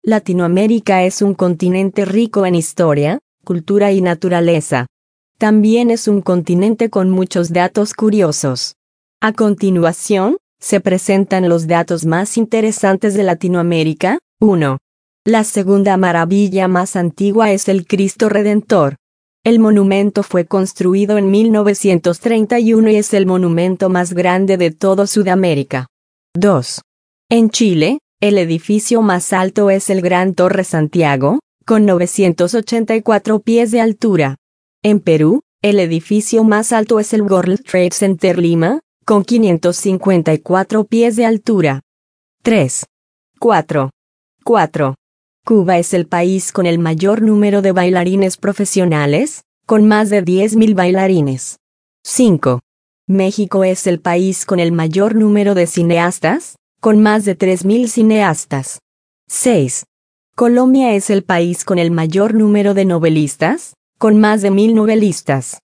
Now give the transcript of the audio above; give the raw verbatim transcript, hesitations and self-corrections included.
Latinoamérica es un continente rico en historia, cultura y naturaleza. También es un continente con muchos datos curiosos. A continuación, se presentan los datos más interesantes de Latinoamérica. uno. La segunda maravilla más antigua es el Cristo Redentor. El monumento fue construido en mil novecientos treinta y uno y es el monumento más grande de todo Sudamérica. dos. En Chile, el edificio más alto es el Gran Torre Santiago, con novecientos ochenta y cuatro pies de altura. En Perú, el edificio más alto es el World Trade Center Lima, con quinientos cincuenta y cuatro pies de altura. tres. cuatro. cuatro. Cuba es el país con el mayor número de bailarines profesionales, con más de diez mil bailarines. cinco. México es el país con el mayor número de cineastas, con más de tres mil cineastas. seis. Colombia es el país con el mayor número de novelistas, con más de mil novelistas.